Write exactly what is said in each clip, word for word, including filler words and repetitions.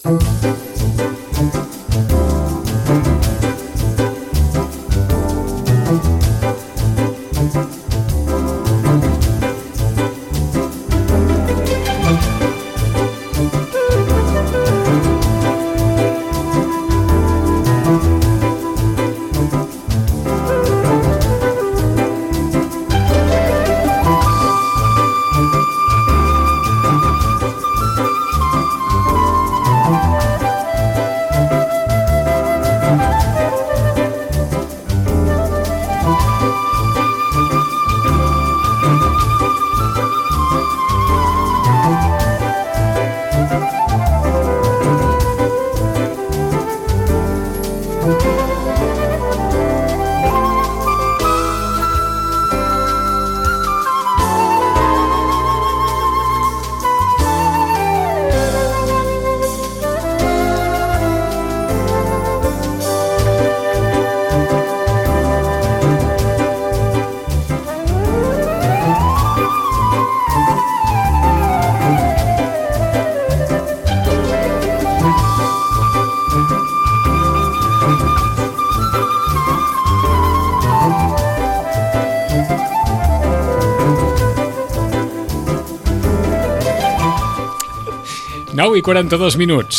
nou i quaranta-dos minuts.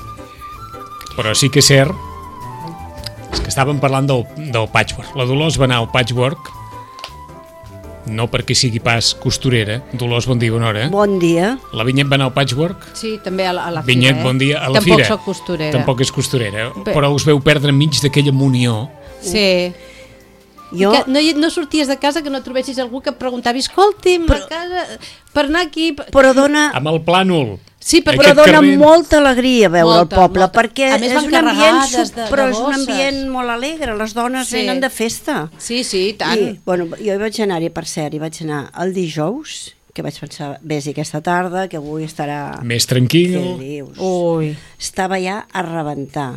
Però sí que és cert, és que estàvem parlant del, del patchwork. La Dolors va anar al patchwork, no perquè sigui pas costurera. Dolors, bon dia, bona hora. Bon dia. La Vinyet va anar al patchwork. Sí, també a la, a la Vinyet, fira. Eh? bon dia, a la Tampoc fira. Tampoc soc costurera. Tampoc és costurera, Bé. Però us veu perdre enmig d'aquella munió. Sí. Jo... Que no, no sorties de casa que no trobessis algú que et preguntava, escolti'm, però... a casa, per anar aquí... Però dona... Amb el plànol. Sí, però dona carrer... molta alegria veure molta, el poble, molta. Perquè més, és un ambient, de, de però és un ambient molt alegre, les dones sí. venen de festa. Sí, sí, i tant. I, bueno, jo hi vaig anar-hi, per cert, hi vaig anar el dijous, que vaig pensar, vés-hi aquesta tarda, que avui estarà... Més tranquil. Què dius? Ui. Estava ja a rebentar.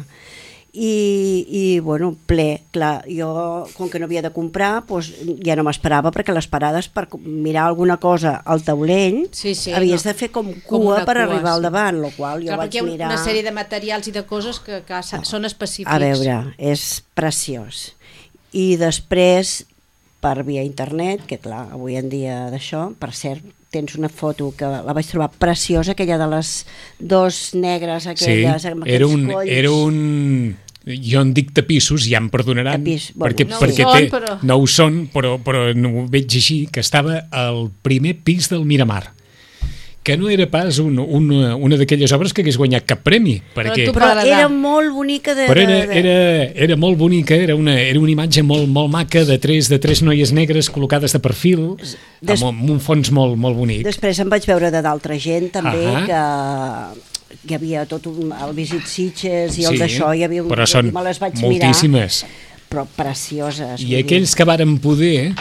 I, i bueno, ple, clar, jo com que no havia de comprar doncs ja no m'esperava, perquè les parades per mirar alguna cosa al taulell sí, sí, havies no. de fer com cua com per cua, arribar al davant, sí. Lo qual jo clar, vaig mirar... Hi ha una sèrie de materials i de coses que, que no. són específics. A veure, és preciós. I després, per via internet, que clar, avui en dia d'això, per cert, tens una foto que la vaig trobar preciosa, aquella de les dos negres aquelles, sí, amb era aquells un, colls. Era un... Jo en dic tapissos, ja em perdonaran, Tapís, bueno, perquè, no, perquè ho té, són, però... no ho són, però, però no ho veig així, que estava al primer pis del Miramar, que no era pas un, una, una d'aquelles obres que hagués guanyat cap premi. Perquè, però, però era molt bonica. De, però era, de, de... era, era molt bonica, era una, era una imatge molt, molt maca de tres, de tres noies negres col·locades de perfil, Des... amb, amb un fons molt, molt bonic. Després em vaig veure de d'altra gent també, uh -huh. que... hi havia tot un, el Visit Sitges i el sí, d'això, hi havia un, però són me les vaig moltíssimes. Mirar, però precioses. I aquells dir. Que varen poder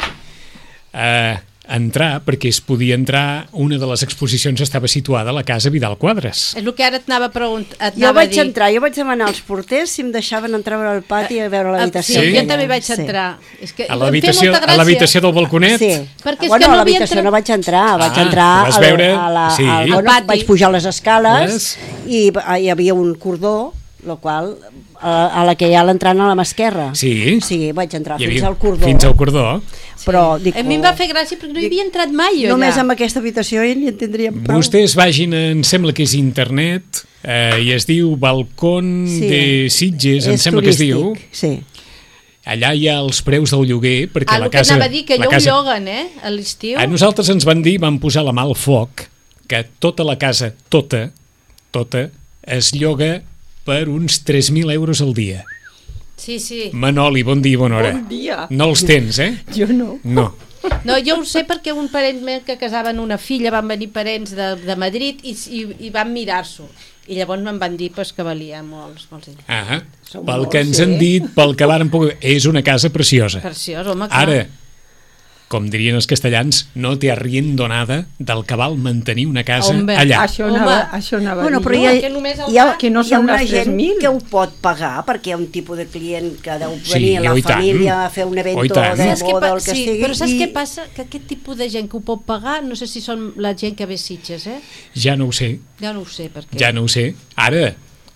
eh, entrar, perquè es podia entrar, una de les exposicions estava situada a la casa Vidal Quadras. És el que ara et anava a preguntar. Jo vaig entrar, jo vaig demanar als porters si em deixaven entrar al pati a veure l'habitació. Sí, sí, jo també vaig entrar. Sí. És que a l'habitació del balconet? Sí. Perquè és bueno, que no a l'habitació no vaig entrar, vaig ah, entrar vas a, veure? a la, Sí. al, bueno, vaig pujar les escales i hi havia un cordó, el qual a, a la que hi ha l'entrant a la mà esquerra. Sí. Sí, vaig entrar fins havia, al cordó. Fins al cordó. Sí. Però, dic, a mi em va fer gràcia perquè no hi havia entrat mai jo només allà. amb aquesta habitació i ni en tindríem prou. Vostès vagin, em sembla que és internet, eh, i es diu Balcón sí. de Sitges, em és sembla turístic, que es diu. Sí. Allà hi ha els preus del lloguer, perquè ah, la casa... Ah, el que anava a dir, que allò casa... ho lloguen, eh, a l'estiu. A nosaltres ens van dir, van posar la mà al foc, que tota la casa, tota, tota, es lloga per uns tres mil euros al dia. Sí, sí. Manoli, bon dia i bona hora. Bon dia. No els tens, eh? Jo no. No. No, jo ho sé perquè un parent meu que casaven una filla, van venir parents de, de Madrid i, i, i van mirar-s'ho. I llavors me'n van dir pues, que valia molts, molts diners. Ah, pel que ens han dit, pel que varen poder... És una casa preciosa. Preciosa, home, clar. Ara, com dirien els castellans, no té arriendo nada del que val mantenir una casa Home, allà. Això anava, això anava bueno, a dir. però hi ha, que només el hi ha, que no hi ha són una les gent tres mil. que ho pot pagar, perquè hi ha un tipus de client que deu Sí, venir a la oi tant. família a fer un evento Oi tant. de Saps què boda pa- o el que sí, sigui. però saps i... què passa? Que aquest tipus de gent que ho pot pagar, no sé si són la gent que ve a Sitges, eh? Ja no ho sé, Ja no ho sé, perquè... ja no ho sé. Ara,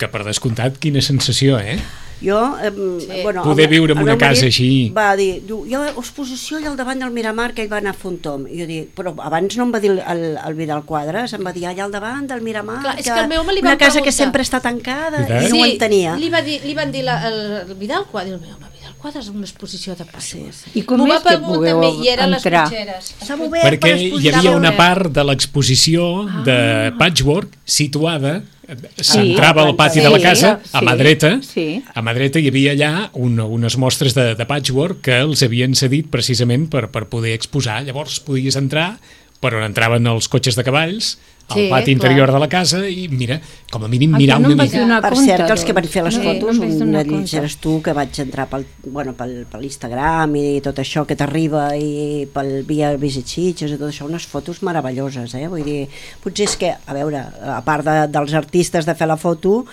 que per descomptat, quina sensació, eh? Jo, eh, Sí. bueno, Poder el- viure en el una meu casa marit així. Va dir, diu, hi ha exposició allà al davant del Miramar que ell va anar a fer un tom. I jo dic, però abans no em va dir el, el Vidal Quadras, em va dir allà al davant del Miramar, Clar, és que el meu me li una van casa que preguntar. sempre està tancada, Veritat? i no ho entenia. Li, va dir, li van dir la, el, el Vidal Quadras, diu, home, Vidal Quadras és una exposició de passos. Sí, sí. I com M'ho va és que preguntar pugueu també, i eren les entrar? cotxeres. S'ha obert Perquè per hi exposició. havia una obert. part de l'exposició de patchwork situada, Sí, s'entrava al pati sí, de la casa, a sí, mà dreta, sí. a mà dreta hi havia allà una, unes mostres de, de patchwork que els havien cedit precisament per, per poder exposar. Llavors podies entrar per on entraven els cotxes de cavalls, al Sí, pati interior clar. de la casa, i mira, com a mínim Ah, mirar que no una em vaig mica. donar Per compte, cert, que els que van doncs. fer les No, fotos, no em vaig un donar d'ells compte. eres tu, que vaig entrar pel, bueno, pel, per l'Instagram i tot això que t'arriba, i pel via Visit Sitges i tot això, unes fotos meravelloses, eh? Vull dir, potser és que, a veure, a part de, dels artistes de fer la foto,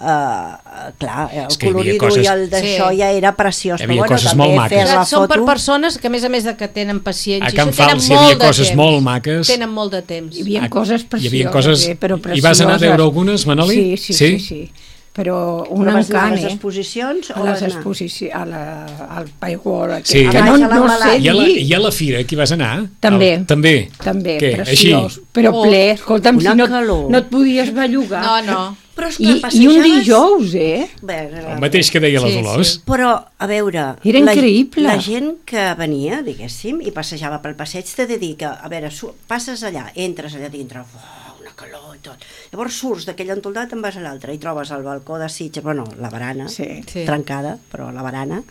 eh, clar, el És que hi havia colorido coses- i el d'això Sí. ja era preciós, Hi però havia bueno, coses també molt maques. fer la Són per foto... persones que, a més a més de que tenen paciència, A Can això tenen Fals hi havia molt de coses temps. molt maques. Tenen molt de temps. Hi havia Ah, coses hi precioses, havia coses- eh, però i precioses. vas anar a veure algunes, Manoli? Sí, sí, Sí? sí, sí. Però un Però vas anar a encant, les eh? exposicions o A vas les anar? exposicions, a la, al Paigol, aquest, Sí. que Ah, no, a no l'Embalat. sé I a, la, dir. I a la fira, aquí vas anar? També. Al, també? També, Què? preciós. Així? Però Oh. ple, escolta'm, Una si no, calor. no et podies bellugar. No, no. Però és que I, I un passejaves- dijous, eh? Bé, El mateix que deia la Sí, Dolors. sí. Però, a veure... Era la, increïble. La gent que venia, diguéssim, i passejava pel passeig, t'he de dir que, a veure, su- passes allà, entres allà dintre, oh, una calor i tot. Llavors surts d'aquell entoldat, te'n vas a l'altre i trobes el balcó de Sitges, bueno, la barana, Sí. Sí. trencada, però la barana.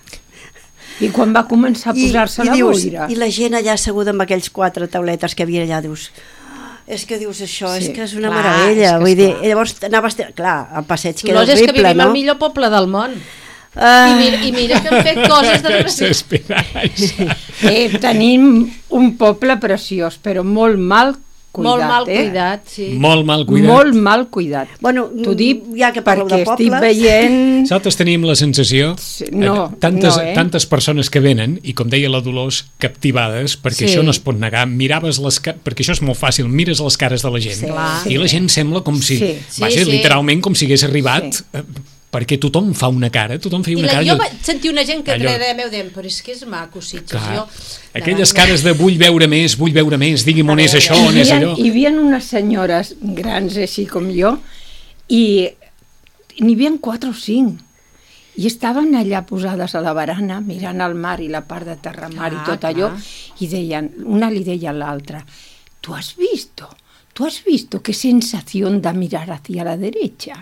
I quan va començar a posar-se la dius, boira. I la gent allà asseguda amb aquells quatre tauletes que havia allà, dius... És que dius això, Sí, és que és una clar, meravella. és que Vull dir, esclar. llavors anaves... Clar, el passeig que era Dolors, és que horrible, vivim no? al millor poble del món. Ah, I mira, I mira que hem fet coses de... S'esperaix. Eh, tenim un poble preciós, però molt mal cuidat, Molt mal eh? cuidat, sí. Molt mal cuidat. Molt mal cuidat. Bueno, T'ho dic ja que parleu perquè de estic pobles... veient... Nosaltres tenim la sensació Sí, no, eh, tantes, no, eh? tantes persones que venen i, com deia la Dolors, captivades, perquè Sí. això no es pot negar, miraves les ca- perquè això és molt fàcil, mires les cares de la gent Sí. Clar. i la gent sembla com si, Sí. vaja, Sí, sí. literalment com si hagués arribat, Sí. eh, perquè tothom fa una cara, tothom feia I una la, cara. jo i- vaig sentir una gent que allò- treia meu dient, però és que és maco, Sitges. Clar, Jo, aquelles davant- cares de vull veure més, vull veure més, digui'm on és això, on és Hi allò. havia, hi havia unes senyores grans així com jo i n'hi havia quatre o cinc i estaven allà posades a la barana mirant el mar i la part de terramar Clar, i tot clar. allò i deien, una li deia a l'altra, ¿tú has visto? ¿Tú has visto qué sensación da mirar hacia la derecha?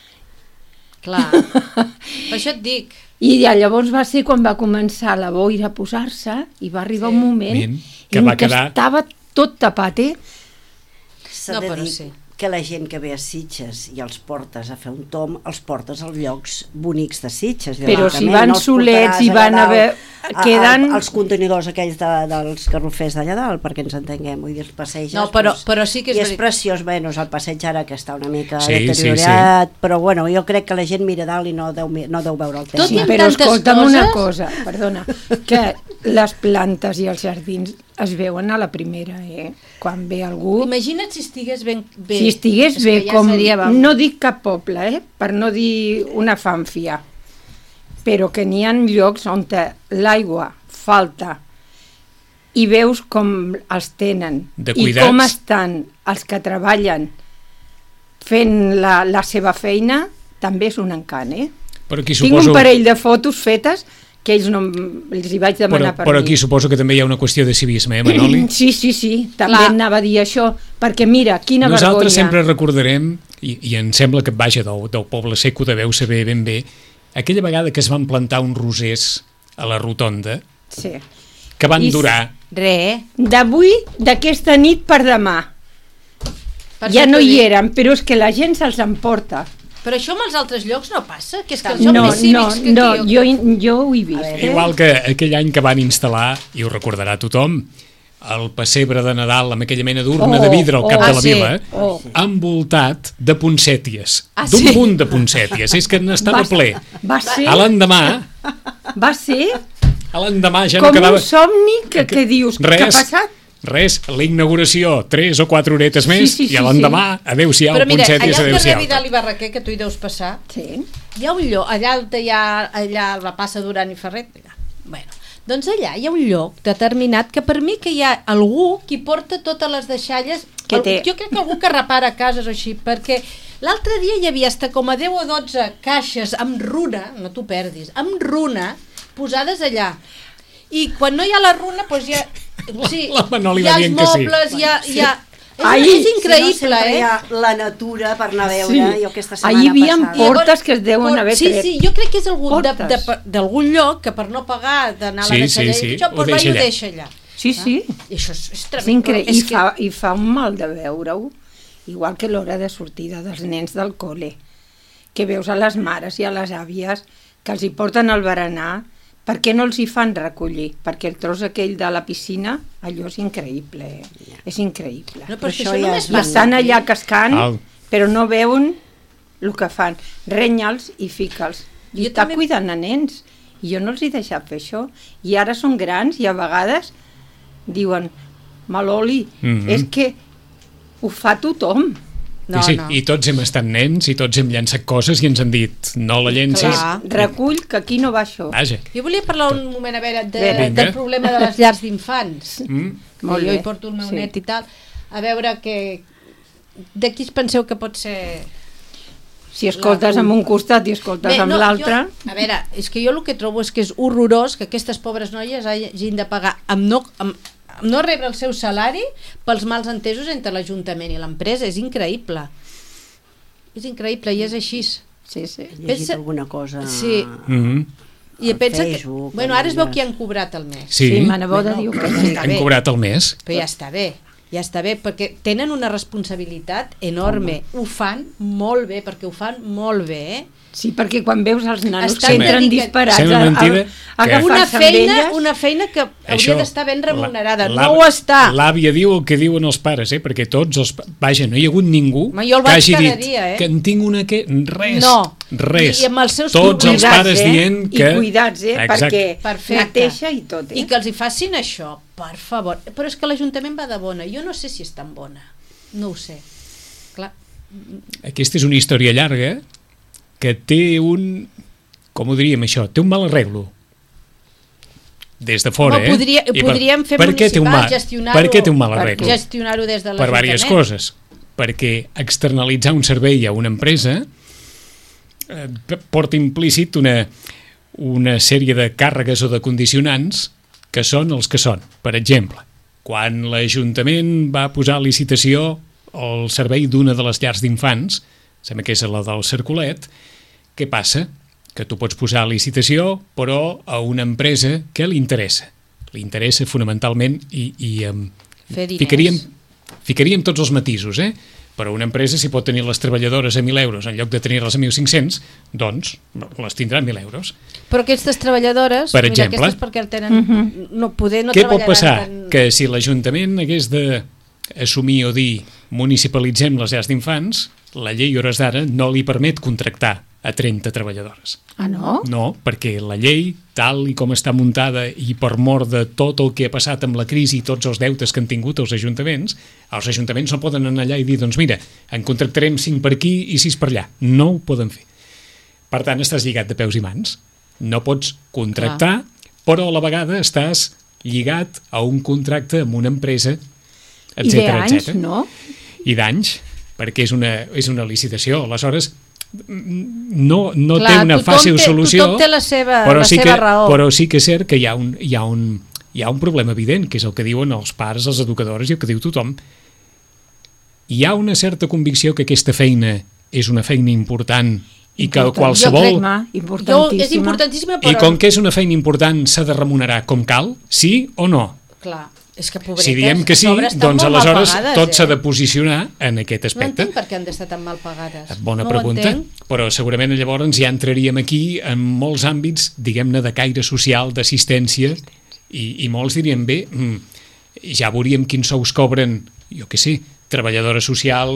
Clar, per això et dic. I ja llavors va ser quan va començar la boira a posar-se i va arribar Sí. un moment Moment que en va què quedar- estava tot tapat, eh? S'ha No, de però dir sí. que la gent que ve a Sitges i els portes a fer un tom, els portes als llocs bonics de Sitges. Però si directament, van no els solets i portaràs van allà a ver- dalt, queden- A, a, els contenidors aquells de, dels garrofers d'allà dalt, perquè ens entenguem, vull dir, els passeiges... No, però- doncs, però sí que és I és veri- preciós, bueno, és el passeig ara que està una mica Sí, deteriorat, però bueno, jo crec que la gent mira dalt i no deu, mi- no deu veure el temps. Tot i Sí, amb però tantes escolta'm coses- una cosa, perdona, que les plantes i els jardins es veuen a la primera, eh? Quan ve algú... Imagina't si estigués ben bé. Si estigués És bé, que ja com... seria, vam. No dic cap poble, eh? Per no dir una fanfia, però que n'hi ha llocs on te l'aigua falta i veus com els tenen De i cuidats. com estan els que treballen fent la, la seva feina, també és un encant, eh? Però aquí Tinc suposo... un parell de fotos fetes que ells no, em- els hi vaig Però, demanar per però mi. aquí suposo que també hi ha una qüestió de civisme, eh, Manoli? Sí, sí, sí, també Clar. anava a dir això, perquè mira, quina Nosaltres vergonya. sempre recordarem, i, i em sembla que vaja del, del poble sec ho deveu saber ben bé, aquella vegada que es van plantar uns rosers a la rotonda, Sí. que van I- durar... Re. D'avui, d'aquesta nit per demà. Per Ja això no t'ho hi dic. eren, però és que la gent se'ls emporta. Però això amb els altres llocs no passa? Que és que són No, més no, cívics que no, aquí. jo, jo ho he vist. A veure, Eh? Igual que aquell any que van instal·lar, i ho recordarà tothom, el pessebre de Nadal amb aquella mena d'urna Oh, de vidre al cap oh, de la sí. vila, Oh. envoltat de poncèties, Ah, d'un sí? munt de poncèties, és que n'estava Va- ple. Va ser, A l'endemà, va ser a l'endemà ja no com quedava... un somni que, que dius, Res, què ha passat? res, la inauguració, tres o quatre horetes més, Sí, sí, i sí, l'endemà, adeu-siau, Però mira, punxetes, allà al carrer adeu-siau. Vidal i Barraquer, que tu hi deus passar, Sí. hi ha un lloc, allà, hi ha, allà a la plaça Duran i Ferret, allà. Bueno, doncs allà hi ha un lloc determinat que per mi que hi ha algú qui porta totes les deixalles, Que algú, té- jo crec que algú que repara cases o així, perquè l'altre dia hi havia hasta com a deu o dotze caixes amb runa, no t'ho perdis, amb runa, posades allà. I quan no hi ha la runa, doncs hi ha, sí, La Manoli hi va ha els dient que sí. mobles, hi ha... Hi ha és, Ai, és Si no, increïble, sempre eh? hi ha la natura per anar a veure, Sí. jo aquesta setmana Ahir hi havia passada. por- portes que es deuen haver sí, tret. Sí, jo crec que és algú de- Portes. de- d'algun lloc que per no pagar d'anar a la Sí, deixallera sí, sí, i això, ho doncs va i deixa ho allà. deixa allà. Sí, sí. I això és, és És tremendo. increïble. És I, que, fa, I fa un mal de veure-ho, igual que l'hora de sortida dels nens del col·le, que veus a les mares i a les àvies que els hi porten el berenar. Per què no els hi fan recollir? Perquè el tros aquell de la piscina, allò és increïble, eh? És increïble. no, però és que això això ja només és I va estan allà cascant, Au. però no veuen el que fan. Renya'ls i fica'ls. I Jo està també- cuidant a nens. I jo no els he deixat fer això. I ara són grans i a vegades diuen, Maloli, Mhm. és que ho fa tothom. No, sí, sí, no. i tots hem estat nens i tots hem llançat coses i ens han dit no la llencis. Clar. Recull que aquí no va això. Vaja. Jo volia parlar un moment, a veure, de, Vinga. del problema de les llars d'infants. Mm? Molt Jo bé. hi porto el meu Sí. net i tal. A veure que... De qui es penseu que pot ser... Si escoltes La amb un culpa. costat i escoltes amb no, l'altre... jo- A veure, és que jo el que trobo és que és horrorós que aquestes pobres noies hagin de pagar amb no, amb, amb no rebre el seu salari pels mals entesos entre l'Ajuntament i l'empresa. És increïble. És increïble i és així. Sí, sí. He llegit Pensa- alguna cosa... Sí. Mm. I Al pensa Facebook, que... Bueno, ara es veu algunes- que han cobrat el mes. Sí, Sí, ma neboda Bueno, diu que però sí. està han bé. cobrat el mes. Però ja està bé, ja està bé, perquè tenen una responsabilitat enorme. Ho fan molt bé, perquè ho fan molt bé, eh? Sí, perquè quan veus els nanos Estan que entren dedicats- disparats Sembla a, a, mentida a que- Una agafar-se amb feina, elles... una feina que hauria d'estar ben remunerada. la- No ho està. L'àvia diu el que diuen els pares, eh? Perquè tots els... pa- Vaja, no hi ha hagut ningú Ma, jo el que vaig hagi cada dit dia, eh? que en tinc una que... Res, No. res. I amb els seus tots els cuidats, pares eh? dient que... I cuidats, eh? Exacte. Perquè Perfecte. neteja i tot, eh? I que els hi facin això, per favor. Però és que l'Ajuntament va de bona. Jo no sé si és tan bona. No ho sé. Clar. Aquesta és una història llarga que té un... Com ho diríem això? Té un mal arreglo. Des de fora, Home, eh? podria, I podríem fer per què té un municipal, mal, gestionar-ho... per què té un mal arreglo? Gestionar-ho des de Per l'Ajuntament. diverses coses. Perquè externalitzar un servei a una empresa eh, porta implícit una, una sèrie de càrregues o de condicionants que són els que són. Per exemple, quan l'Ajuntament va posar a licitació el servei d'una de les llars d'infants, sembla que és la del Cercolet, què passa? Que tu pots posar a licitació, però a una empresa que li interessa. Li interessa fonamentalment i, i um, Fer diners. ficaríem, ficaríem tots els matisos, eh? Però una empresa, si pot tenir les treballadores a mil euros en lloc de tenir-les a mil cinc-cents, doncs les tindrà a mil euros. Però aquestes treballadores, Per mira, exemple. aquestes perquè el tenen, Mhm. no, poder no Què pot treballaran passar? Tan... Que si l'Ajuntament hagués d'assumir o dir municipalitzem les llars d'infants, la llei a hores d'ara no li permet contractar a trenta treballadors. Ah, no? No, perquè la llei, tal i com està muntada i per mort de tot el que ha passat amb la crisi i tots els deutes que han tingut els ajuntaments, els ajuntaments no poden anar allà i dir, doncs mira, en contractarem cinc per aquí i sis per allà. No ho poden fer. Per tant, estàs lligat de peus i mans. No pots contractar, però a la vegada estàs lligat a un contracte amb una empresa, I de etcètera, anys, etcètera. no? I d'anys, perquè és una, és una licitació. Aleshores, no, no Clar, té una tothom fàcil té- solució, tothom té la seva- però, la sí seva que, raó. però sí que és cert que hi ha, un, hi, ha un, hi ha un problema evident, que és el que diuen els pares, els educadors i el que diu tothom. Hi ha una certa convicció que aquesta feina és una feina important i que Important. qualsevol... Jo crec, ma, Jo, importantíssima. és importantíssima, però... I com que és una feina important s'ha de remunerar com cal, sí o no? Clar, és que pobretes, Si diem que sí, a sobre estan doncs molt mal aleshores pagades, tot s'ha eh? de posicionar en aquest No aspecte. entenc per què han d'estar tan mal pagades. Bona no ho pregunta, entenc. però segurament llavors ja entraríem aquí en molts àmbits, diguem-ne, de caire social, d'assistència, i, i molts dirien, bé, mm, ja veuríem quins sous cobren, jo què sé, treballadores socials,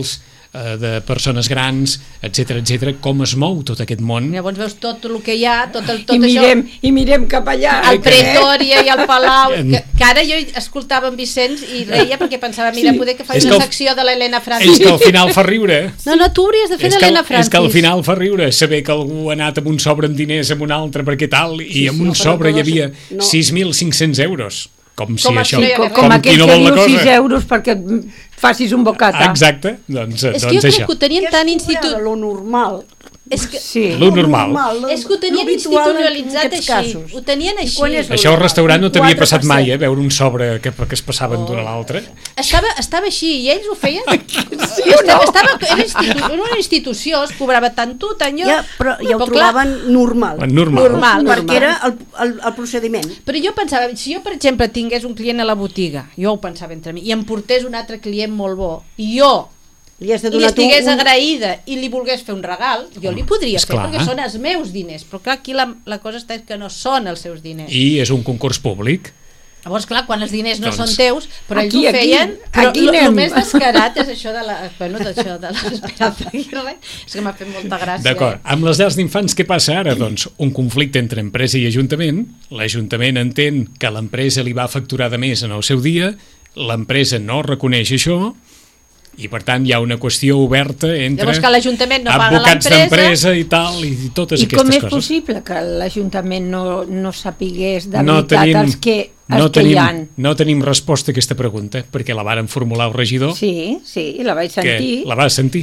eh, de persones grans, etcètera, etcètera, com es mou tot aquest món. Llavors veus tot el que hi ha, tot, el, tot I mirem, això... i mirem cap allà. El Pretòria i el Palau, que, que ara jo escoltava en Vicenç i reia perquè pensava, mira, Sí. poder que faci És una que el- secció de l'Helena Francis. És que al final fa riure. No, no, tu hauries de fer És de que, l'Helena al- Francis. és que al final fa riure saber que algú ha anat amb un sobre amb diners amb un altre perquè tal, i Sí, amb sí, un però sobre hi no sé- havia no. sis mil cinc-cents euros. Com si Com això... si no hi Com, hagués com com aquell qui no que vol la diu cosa. sis euros perquè et facis un bocata. Exacte, doncs, És que doncs jo crec això. que ho tenien tan institut... Lo normal. És que, Sí. Lo normal. lo- és que ho tenien lo habitual en institucionalitzat aquests així. casos. Ho tenien I així. quan és lo Això al normal? restaurant no Un t'havia quatre passat per mai, cent. eh? Veure un sobre que, que es passaven d'un a l'altre. Estava, estava així i ells ho feien. Sí o no? Estava, estava, era, institu, era una institució, es cobrava tant tu, tant jo. Ja, però ja ho clar, trobaven normal. Normal. Normal, Perquè normal. era el, el, el procediment. Però jo pensava, si jo, per exemple, tingués un client a la botiga, jo ho pensava entre mi, i em portés un altre client molt bo, i jo Li has de li donar tu estigués un... agraïda i li volgués fer un regal, jo li podria fer, Esclar. perquè són els meus diners. Però clar, aquí la, la cosa està és que no són els seus diners. I és un concurs públic. Llavors, clar, quan els diners no Doncs- són teus, però ells Aquí, ho aquí, feien, però aquí el anem. més descarat és això de la, bueno, d'això de l'Esperanza Aguirre, és que m'ha fet molta gràcia. D'acord. Amb les llars d'infants què passa ara? Doncs un conflicte entre empresa i ajuntament. L'Ajuntament entén que l'empresa li va facturar de més en el seu dia, l'empresa no reconeix això, i per tant hi ha una qüestió oberta entre Llavors que l'Ajuntament no paga advocats l'empresa. d'empresa i tal, i totes I com aquestes és coses. possible que l'Ajuntament no, no sapigués de No veritat tenim, els que, els no, que hi ha? tenim, no tenim resposta a aquesta pregunta, perquè la varen formular el regidor, Sí, sí, la vaig que sentir. la va sentir.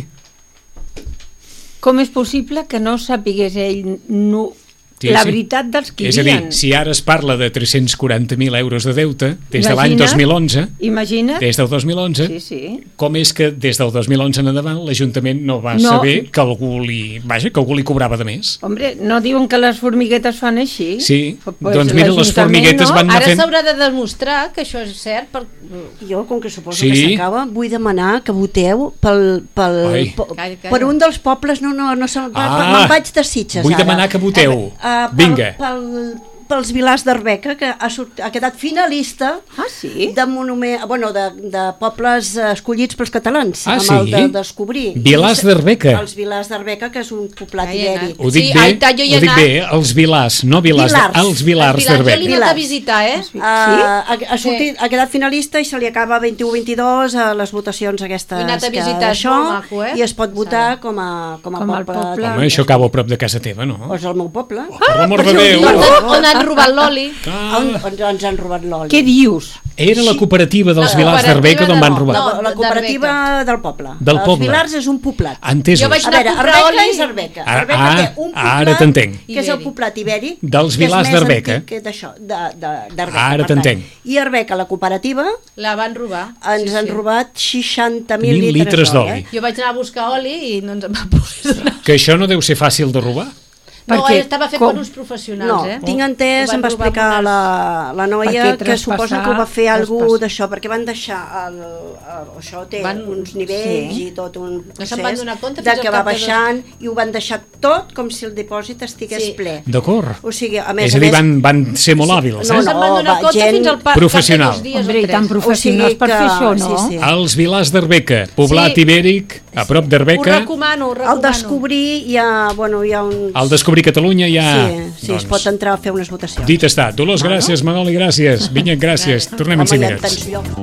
Com és possible que no sapigués ell no, Sí, la sí. veritat dels que És hi a dir, havia? si ara es parla de tres-cents quaranta mil euros de deute des de l'any Imagina't, dos mil onze, Imagina't. des del dos mil onze, Sí, sí. com és que des del dos mil onze en endavant l'Ajuntament no va No. saber que algú li, vaja, que algú li cobrava de més? Hombre, no diuen que les formiguetes fan així? Sí, Pues doncs mira, les l'Ajuntament formiguetes no. van anar Ara fent... s'haurà de demostrar que això és cert. Per... Jo, com que suposo Sí. que s'acaba, vull demanar que voteu pel, pel, Ai. po- Calla, calla. per un dels pobles, no, no, no, no Ah, me'n vaig de Sitges vull ara. demanar que voteu. pel, Vinga. Pel, pels Vilars d'Arbeca, que ha, sort, ha quedat finalista Ah, sí? de, monument, bueno, de, de pobles eh, escollits pels catalans, Ah, amb sí? el de descobrir. Vilars d'Arbeca. Els Vilars d'Arbeca, que és un poblat Ja hi he anat. ibèric. Ho dic Sí, bé, ai, tant, jo hi he ho dic anat. bé, els Vilars, no Vilars, Vilars. els Vilars Jo d'Arbeca. l'he anat a visitar, eh? Uh, ha, ha, Sí. sortit, ha quedat finalista i se li acaba vint-i-u vint-i-dos a les votacions aquestes He anat a que visitar, és d'això, molt maco, eh? i es pot votar com a, com a Com el poble, poble. Home, això acaba a prop de casa teva, no? o és el meu poble. Per l'amor de per Déu! això ho dic. On, on han robat l'oli? Ah, On, on ens han robat l'oli. Què dius? era la cooperativa dels La Vilars d'Arbeca cooperativa d'on van de- robar. no. La, la cooperativa del poble. Del poble. Els Vilars és un poblat. Entesos. Jo vaig A anar veure, a comprar Arbeca oli. és Arbeca. Ah, Arbeca ah, té un poblat ara t'entenc. que és el Ibèric. poblat ibèric, Dels que és Vilars més d'Arbeca. antic que d'això, de- de- d'Arbeca. Ara per tant. t'entenc. I Arbeca, la cooperativa, La van robar. ens Sí, han sí. robat seixanta mil Mil litres, litres d'oli. d'oli. Eh? Jo vaig anar a buscar oli i no ens en va poder donar. Que això no deu ser fàcil de robar. No, Perquè estava fet com- per uns professionals, No, eh? tinc entès, Ho van em va robar explicar amb unes- la, la noia Perquè que suposa que ho va fer traspassar- algú traspassar. d'això, perquè van deixar el, el, això té Van- uns nivells sí. i tot un No se'n procés van donar compte de fins al que va cap de dos- baixant i ho van deixar tot com si el dipòsit estigués Sí. ple. D'acord. O sigui, a més És a a dir, més... van, van ser molt hàbils, No, eh? no, se'n van donar va, compte gent fins al pa- professional. cap de dos dies Hombre, o i tan tres. professionals per fer això, no? Sí, sí. Els Vilars d'Arbeca, poblat Sí. ibèric, a prop Ho d'Arbeca. recomano, ho Al recomano. descobrir hi ha, bueno, hi ha uns... Al Descobrir Catalunya ja... Sí, sí, es pot entrar a fer unes votacions. Dit està. Dolors, gràcies. Manoli, gràcies. Vinyet, gràcies. Tornem en Home, cinc hi ha minuts. tants llocs.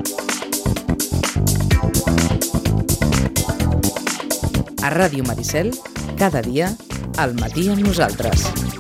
A Ràdio Maricel, cada dia, al matí amb nosaltres.